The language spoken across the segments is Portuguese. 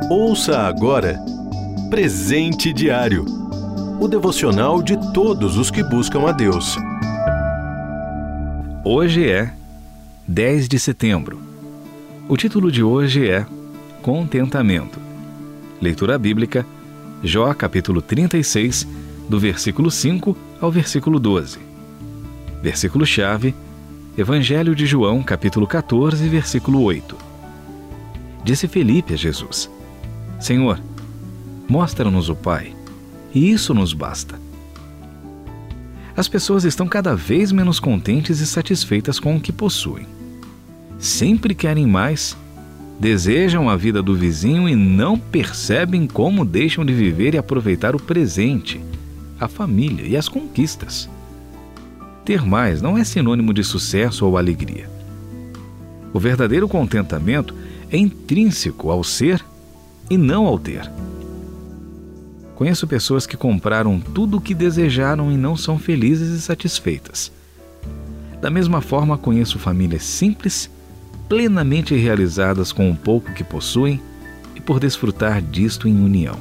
Ouça agora Presente Diário, o devocional de todos os que buscam a Deus. Hoje é 10 de setembro. O título de hoje é Contentamento. Leitura bíblica, Jó capítulo 36, do versículo 5 ao versículo 12. Versículo-chave, Evangelho de João capítulo 14, versículo 8. Disse Felipe a Jesus: Senhor, mostra-nos o Pai, e isso nos basta. As pessoas estão cada vez menos contentes e satisfeitas com o que possuem. Sempre querem mais, desejam a vida do vizinho e não percebem como deixam de viver e aproveitar o presente, a família e as conquistas. Ter mais não é sinônimo de sucesso ou alegria. O verdadeiro contentamento é intrínseco ao ser e não ao ter. Conheço pessoas que compraram tudo o que desejaram e não são felizes e satisfeitas. Da mesma forma, conheço famílias simples, plenamente realizadas com o pouco que possuem e por desfrutar disto em união.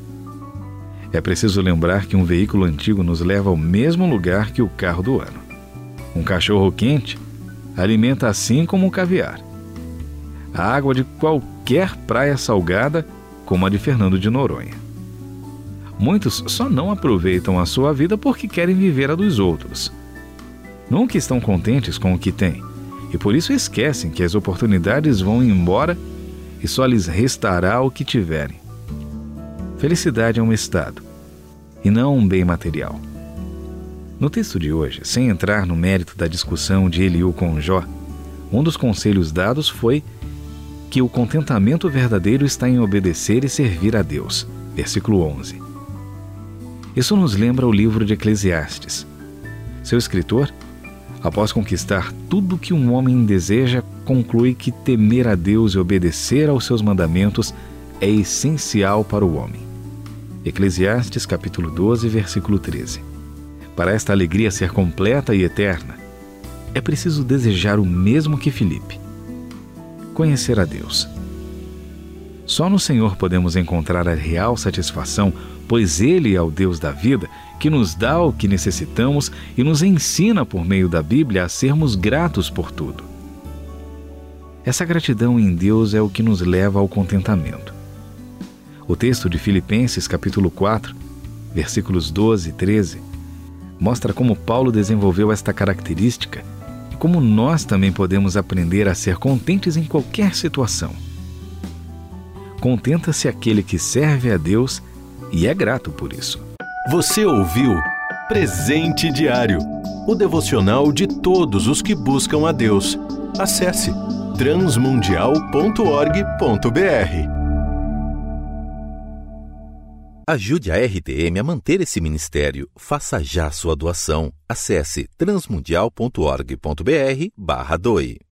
É preciso lembrar que um veículo antigo nos leva ao mesmo lugar que o carro do ano. Um cachorro quente alimenta assim como o caviar. A água de qualquer praia salgada, como a de Fernando de Noronha. Muitos só não aproveitam a sua vida porque querem viver a dos outros. Nunca estão contentes com o que têm, e por isso esquecem que as oportunidades vão embora e só lhes restará o que tiverem. Felicidade é um estado, e não um bem material. No texto de hoje, sem entrar no mérito da discussão de Eliú com Jó, um dos conselhos dados foi que o contentamento verdadeiro está em obedecer e servir a Deus. Versículo 11. Isso nos lembra o livro de Eclesiastes. Seu escritor, após conquistar tudo que um homem deseja, conclui que temer a Deus e obedecer aos seus mandamentos é essencial para o homem. Eclesiastes capítulo 12, versículo 13. Para esta alegria ser completa e eterna, é preciso desejar o mesmo que Filipe: conhecer a Deus. Só no Senhor podemos encontrar a real satisfação, pois Ele é o Deus da vida, que nos dá o que necessitamos e nos ensina por meio da Bíblia a sermos gratos por tudo. Essa gratidão em Deus é o que nos leva ao contentamento. O texto de Filipenses capítulo 4, versículos 12 e 13, mostra como Paulo desenvolveu esta característica e como nós também podemos aprender a ser contentes em qualquer situação. Contenta-se aquele que serve a Deus e é grato por isso. Você ouviu Presente Diário, o devocional de todos os que buscam a Deus. Acesse transmundial.org.br. Ajude a RTM a manter esse ministério. Faça já sua doação. Acesse transmundial.org.br/doe.